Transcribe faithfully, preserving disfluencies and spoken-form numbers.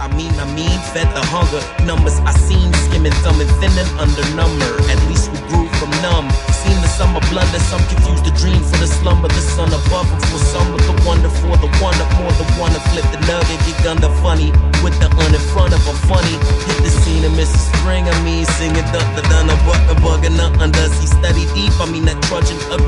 I mean, I mean, fed the hunger. Numbers I seen, skimming, thumbing, thinning under number. At least we grew from numb. Seen the summer blunder, some confused the dream for the slumber. The sun above them for summer, the wonder for the one up more, the one to flip the nugget, get gunned funny. With the un in front of a funny. Hit the scene of Missus Spring, I mean, singing duck the dunner, buck the bug and the under. See, study deep, I mean, that trudging up